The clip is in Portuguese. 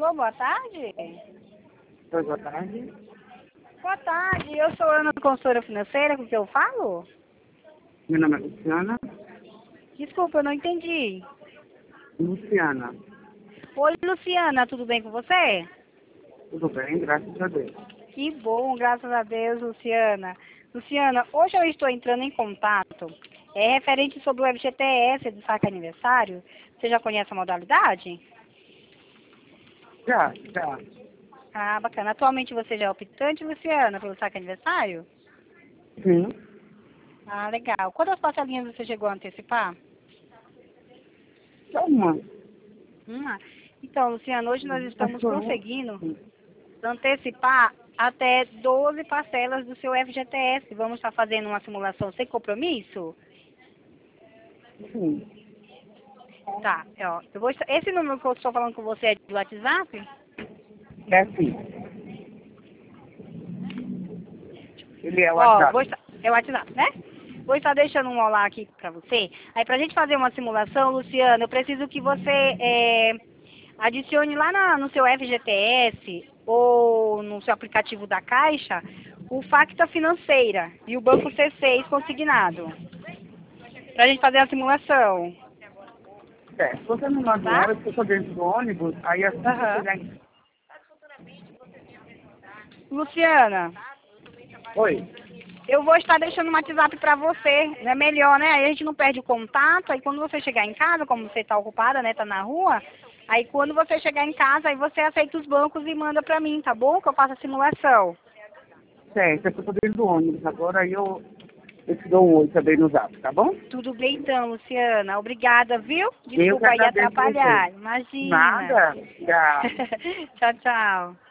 Alô, boa tarde. Oi, boa tarde. Boa tarde, eu sou Ana, consultora financeira, com que eu falo? Meu nome é Luciana. Desculpa, eu não entendi. Luciana. Oi, Luciana, tudo bem com você? Tudo bem, graças a Deus. Que bom, graças a Deus, Luciana. Luciana, hoje eu estou entrando em contato, referente sobre o FGTS do saque aniversário. Você já conhece a modalidade? Já. Ah, bacana. Atualmente você já é optante, Luciana, pelo saque aniversário? Sim. Ah, legal. Quantas parcelinhas você chegou a antecipar? Só uma. Uma. Então, Luciana, hoje nós estamos Só uma. conseguindo antecipar até 12 parcelas do seu FGTS. Vamos estar fazendo uma simulação sem compromisso? Sim. Tá, ó. Esse número que eu estou falando com você é do WhatsApp? É assim. Ele é o Ó, WhatsApp. é o WhatsApp, né? Vou estar deixando um olá aqui para você. Aí, pra gente fazer uma simulação, Luciana, eu preciso que você adicione lá no seu FGTS ou no seu aplicativo da Caixa o Facta Financeira e o Banco C6 consignado. Pra gente fazer a simulação, É, se você me manda um tá? hora, eu estou dentro do ônibus, aí assim que eu Aham. chegar em... Luciana, Oi. eu vou estar deixando um WhatsApp para você. É melhor, né? Aí a gente não perde o contato. Aí quando você chegar em casa, como você está ocupada, né? Tá na rua. Aí quando você chegar em casa, aí você aceita os bancos e manda para mim, tá bom? Que eu faço a simulação. Certo, eu estou dentro do ônibus agora, aí eu te dou um oi também no zap, tá bom? Tudo bem então, Luciana. Obrigada, viu? Eu que Desculpa aí agradeço você. atrapalhar. Imagina. Nada. Já. Tchau, tchau.